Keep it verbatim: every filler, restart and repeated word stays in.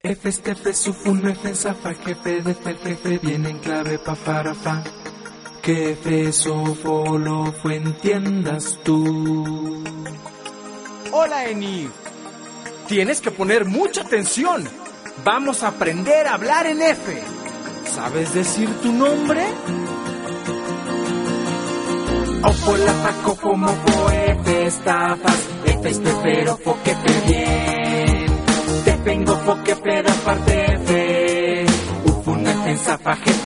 F, F, Sufun, F, Zafa, Jefe, de F, Jefe, viene en clave pa, para, fa. Que F, Sofo, lo fue, entiendas tú. Hola, Eni. Tienes que poner mucha atención. Vamos a aprender a hablar en F. ¿Sabes decir tu nombre? Ofo, la, fa, cofo, mofo, F, estafas, F, espero, fo, que te bien. Te vengo, fo, que peda, parte F. Ufun, F, Zafa, Jefe,